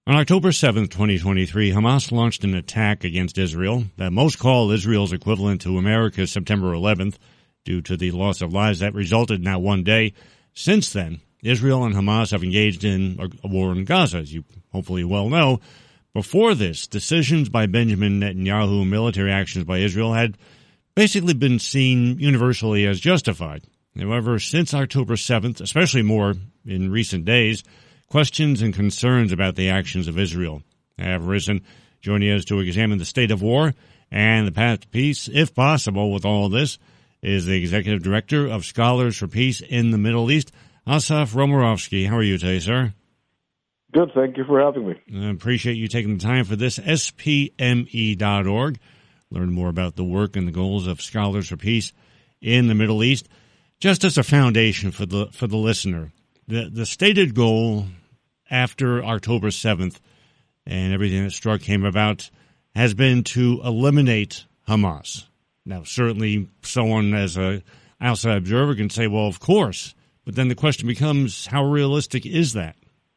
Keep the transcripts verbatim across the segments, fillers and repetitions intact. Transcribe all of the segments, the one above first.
On October seventh, twenty twenty-three, Hamas launched an attack against Israel that most call Israel's equivalent to America's September eleventh due to the loss of lives that resulted in that one day. Since then, Israel and Hamas have engaged in a war in Gaza, as you hopefully well know. Before this, decisions by Benjamin Netanyahu and military actions by Israel had basically been seen universally as justified. However, since October seventh, especially more in recent days, questions and concerns about the actions of Israel have risen. Joining us to examine the state of war and the path to peace, if possible, with all of this, is the Executive Director of Scholars for Peace in the Middle East, Asaf Romarovsky. How are you today, sir? Good. Thank you for having me. I appreciate you taking the time for this. S P M E dot org. Learn more about the work and the goals of Scholars for Peace in the Middle East. Just as a foundation for the for the listener, the, the stated goal after October seventh and everything that struck came about has been to eliminate Hamas. Now, certainly someone as an outside observer can say, well, of course, but then the question becomes, how realistic is that?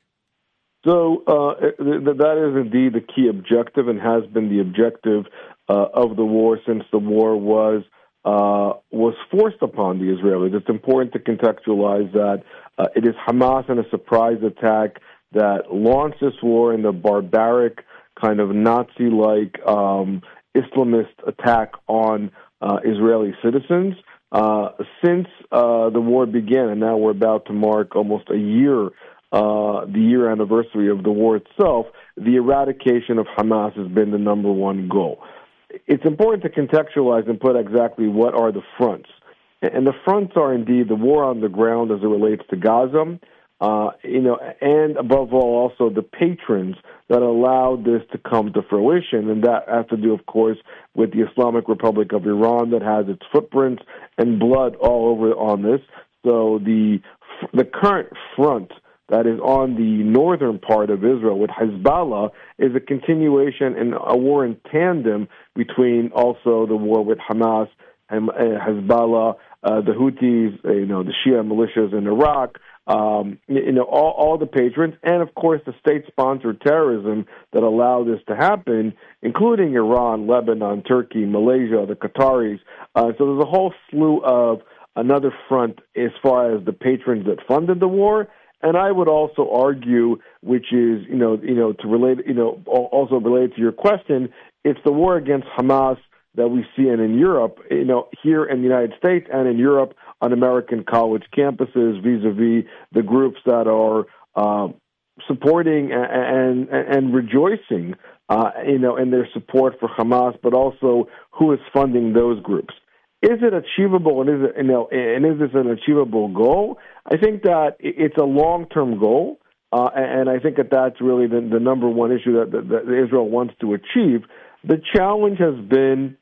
So uh, th- that is indeed the key objective and has been the objective uh, of the war since the war was uh, was forced upon the Israelis. It's important to contextualize that uh, it is Hamas in a surprise attack that launched this war in the barbaric, kind of Nazi-like um, Islamist attack on uh, Israeli citizens. Uh, since uh, the war began, and now we're about to mark almost a year, uh, the year anniversary of the war itself, the eradication of Hamas has been the number one goal. It's important to contextualize and put exactly what are the fronts. And the fronts are indeed the war on the ground as it relates to Gaza, Uh, you know, and above all, also the patrons that allowed this to come to fruition, and that has to do, of course, with the Islamic Republic of Iran that has its footprints and blood all over on this. So the the current front that is on the northern part of Israel with Hezbollah is a continuation and a war in tandem between also the war with Hamas and Hezbollah, uh, the Houthis, you know, the Shia militias in Iraq. Um, you know, all, all the patrons, and of course the state-sponsored terrorism that allowed this to happen, including Iran, Lebanon, Turkey, Malaysia, the Qataris. Uh, so there's a whole slew of another front as far as the patrons that funded the war. And I would also argue, which is, you know, you know, to relate, you know, also related to your question, it's the war against Hamas that we see in, in Europe, you know, here in the United States and in Europe on American college campuses vis-a-vis the groups that are uh, supporting and, and, and rejoicing, uh, you know, in their support for Hamas, but also who is funding those groups. Is it achievable, and is it, you know, and is this an achievable goal? I think that it's a long-term goal, uh, and I think that that's really the, the number one issue that, that, that Israel wants to achieve. The challenge has been,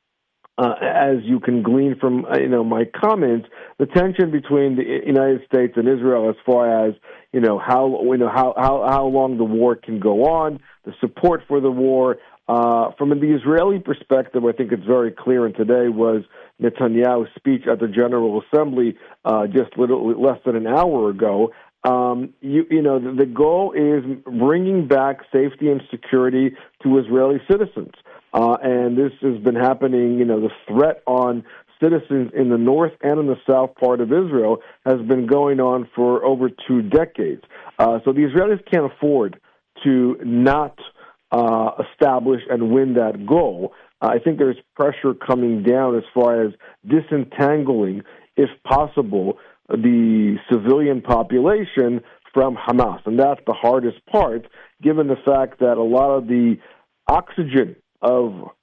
Uh, as you can glean from uh, you know my comments, the tension between the United States and Israel, as far as you know how you know how how, how long the war can go on, the support for the war. Uh, from the Israeli perspective, I think it's very clear. And today was Netanyahu's speech at the General Assembly uh, just little less than an hour ago. Um, you, you know, the, the goal is bringing back safety and security to Israeli citizens. Uh, and this has been happening, you know, the threat on citizens in the north and in the south part of Israel has been going on for over two decades. Uh, so the Israelis can't afford to not uh, establish and win that goal. Uh, I think there's pressure coming down as far as disentangling, if possible, the civilian population from Hamas. And that's the hardest part, given the fact that a lot of the oxygen of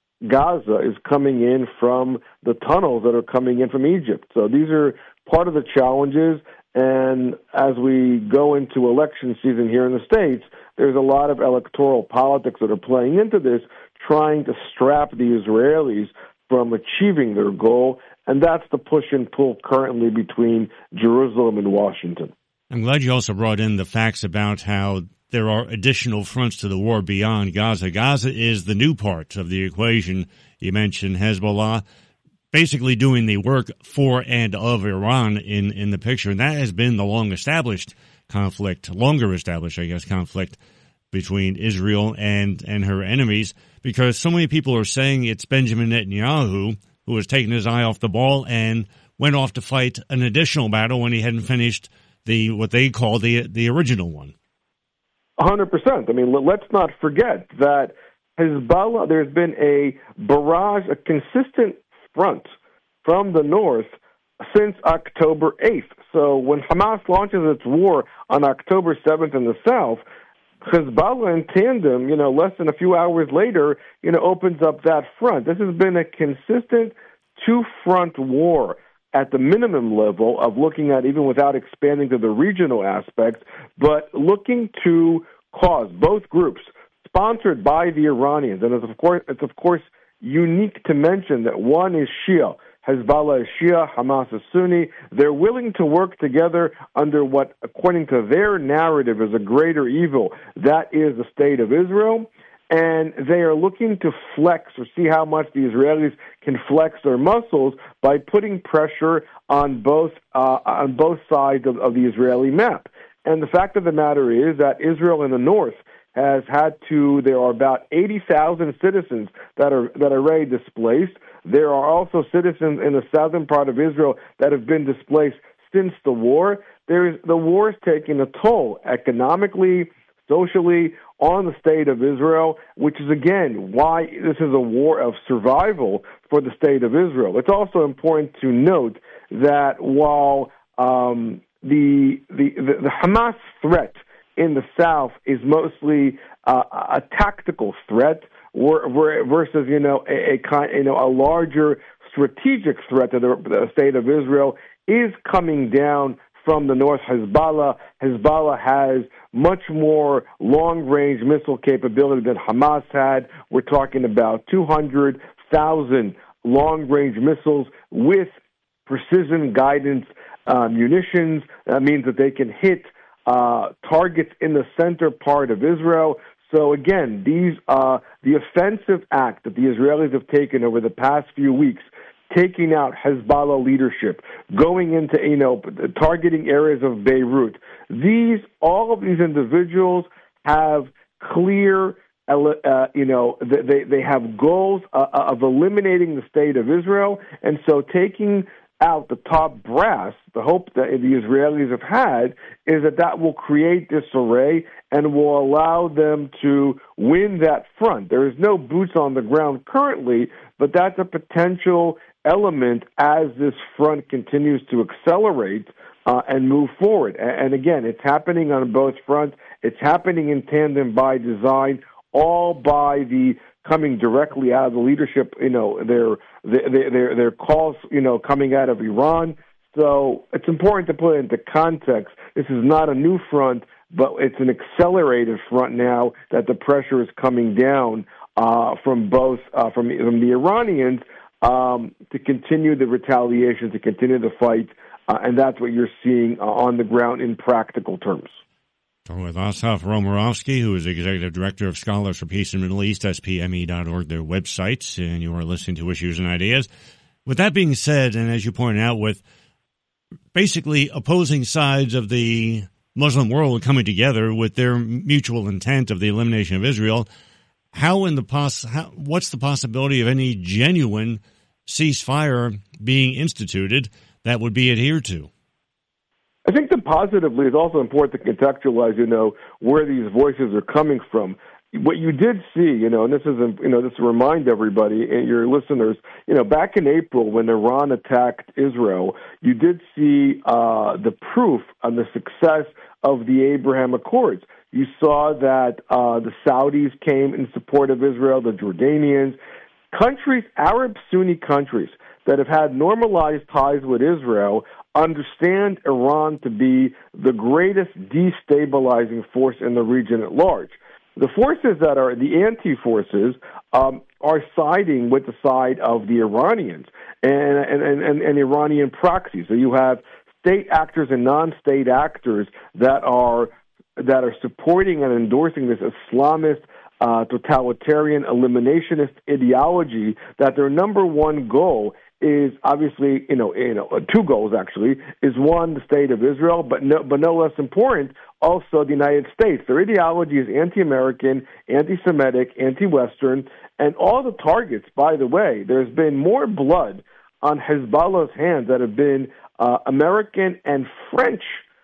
Gaza is coming in from the tunnels that are coming in from Egypt. So these are part of the challenges, and as we go into election season here in the States, there's a lot of electoral politics that are playing into this, trying to strap the Israelis from achieving their goal, and that's the push and pull currently between Jerusalem and Washington. I'm glad you also brought in the facts about how there are additional fronts to the war beyond Gaza. Gaza is the new part of the equation. You mentioned Hezbollah basically doing the work for and of Iran in, in the picture, and that has been the long-established conflict, longer-established, I guess, conflict between Israel and, and her enemies, because so many people are saying it's Benjamin Netanyahu who has taken his eye off the ball and went off to fight an additional battle when he hadn't finished the what they call the the original one. one hundred percent. I mean, let's not forget that Hezbollah, there's been a barrage, a consistent front from the north since October eighth. So when Hamas launches its war on October seventh in the south, Hezbollah in tandem, you know, less than a few hours later, you know, opens up that front. This has been a consistent two-front war at the minimum level of looking at, even without expanding to the regional aspects, but looking to cause both groups, sponsored by the Iranians. And it's of course, it's of course unique to mention that one is Shia. Hezbollah is Shia, Hamas is Sunni. They're willing to work together under what, according to their narrative, is a greater evil. That is the state of Israel. And they are looking to flex or see how much the Israelis can flex their muscles by putting pressure on both uh, on both sides of, of the Israeli map. And the fact of the matter is that Israel in the north has had to, there are about eighty thousand citizens that are that are already displaced. There are also citizens in the southern part of Israel that have been displaced since the war. There is, the war is taking a toll economically, socially, on the state of Israel, which is, again, why this is a war of survival for the state of Israel. It's also important to note that while um, the, the, the, the Hamas threat in the south is mostly uh, a tactical threat, versus, you know, a, a kind, you know, a larger strategic threat to the, the state of Israel is coming down from the north. Hezbollah, Hezbollah has much more long-range missile capability than Hamas had. We're talking about two hundred thousand long-range missiles with precision guidance uh, munitions. That means that they can hit uh, targets in the center part of Israel. So again, these uh, the offensive act that the Israelis have taken over the past few weeks, taking out Hezbollah leadership, going into, you know, targeting areas of Beirut. These, all of these individuals have clear, uh, you know, they they have goals uh, of eliminating the state of Israel, and so taking out the top brass, the hope that the Israelis have had is that that will create disarray and will allow them to win that front. There is no boots on the ground currently, but that's a potential element as this front continues to accelerate uh, and move forward. And, and again, it's happening on both fronts. It's happening in tandem by design, all by the coming directly out of the leadership, you know, their their their, their calls, you know, coming out of Iran. So it's important to put it into context. This is not a new front, but it's an accelerated front now that the pressure is coming down uh, from both uh, from, from the Iranians um, to continue the retaliation, to continue the fight, uh, and that's what you're seeing uh, on the ground in practical terms. With Asaf Romarovsky, who is Executive Director of Scholars for Peace in the Middle East, S P M E dot org, their websites, and you are listening to Issues and Ideas. With that being said, and as you pointed out, with basically opposing sides of the Muslim world coming together with their mutual intent of the elimination of Israel, how in the poss- how, what's the possibility of any genuine ceasefire being instituted that would be adhered to? I think that positively is also important to contextualize, you know, where these voices are coming from. What you did see, you know, and this is, you know, just to remind everybody and your listeners, you know, back in April when Iran attacked Israel, you did see uh, the proof on the success of the Abraham Accords. You saw that uh, the Saudis came in support of Israel, the Jordanians, countries, Arab Sunni countries that have had normalized ties with Israel understand Iran to be the greatest destabilizing force in the region at large. The forces that are the anti-forces um, are siding with the side of the Iranians and, and, and, and Iranian proxies. So you have state actors and non-state actors that are that are supporting and endorsing this Islamist, uh, totalitarian, eliminationist ideology that their number one goal is obviously, you know, you know, two goals actually. Is one, the state of Israel, but no, but no less important, also the United States. Their ideology is anti-American, anti-Semitic, anti-Western, and all the targets, by the way, there's been more blood on Hezbollah's hands that have been uh, American and French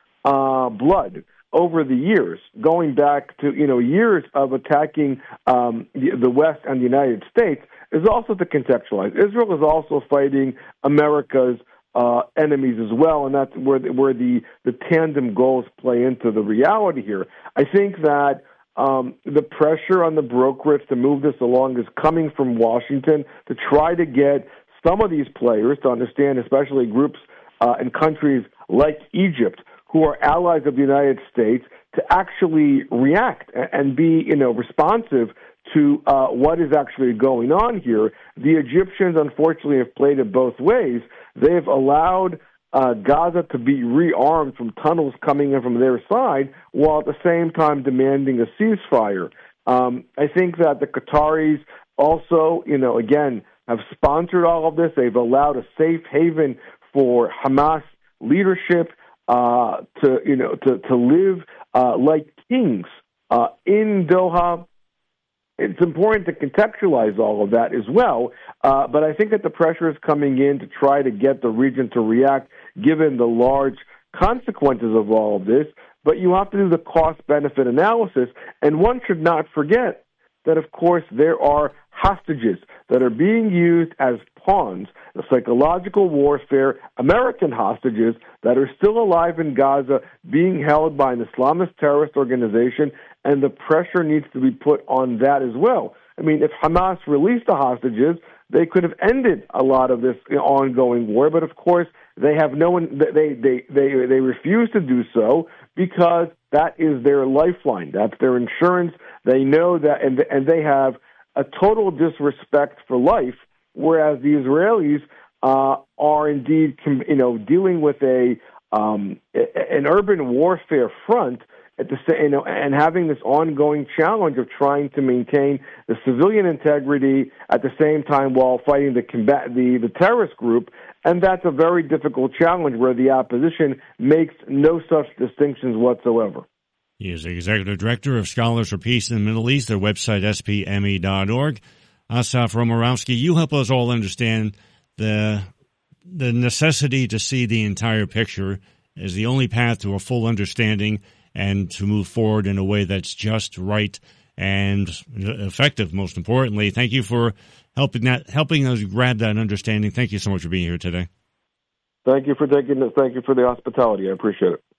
uh, blood over the years, going back to, you know, years of attacking um, the, the West and the United States, is also to contextualize. Israel is also fighting America's uh, enemies as well, and that's where the, where the, the tandem goals play into the reality here. I think that um, the pressure on the brokerates to move this along is coming from Washington to try to get some of these players to understand, especially groups uh, in countries like Egypt, who are allies of the United States, to actually react and be, you know, responsive to uh, what is actually going on here. The Egyptians, unfortunately, have played it both ways. They've allowed uh, Gaza to be rearmed from tunnels coming in from their side, while at the same time demanding a ceasefire. Um, I think that the Qataris also, you know, again, have sponsored all of this. They've allowed a safe haven for Hamas leadership uh, to, you know, to, to live uh, like kings uh, in Doha. It's important to contextualize all of that as well, uh, but I think that the pressure is coming in to try to get the region to react, given the large consequences of all of this. But you have to do the cost-benefit analysis, and one should not forget that, of course, there are hostages that are being used as pawns, the psychological warfare, American hostages that are still alive in Gaza, being held by an Islamist terrorist organization, and the pressure needs to be put on that as well. I mean, if Hamas released the hostages, they could have ended a lot of this ongoing war, but of course they have no one. They they they they refuse to do so because that is their lifeline. That's their insurance. They know that, and and they have a total disrespect for life, whereas the Israelis uh, are indeed, you know, dealing with a um, an urban warfare front at the you know, and having this ongoing challenge of trying to maintain the civilian integrity at the same time while fighting the combat the, the terrorist group, and that's a very difficult challenge where the opposition makes no such distinctions whatsoever. He is the Executive Director of Scholars for Peace in the Middle East, their website, S P M E dot org. Asaf Romorovsky, you help us all understand the the necessity to see the entire picture as the only path to a full understanding and to move forward in a way that's just, right, and effective, most importantly. Thank you for helping that, helping us grab that understanding. Thank you so much for being here today. Thank you for taking this. Thank you for the hospitality. I appreciate it.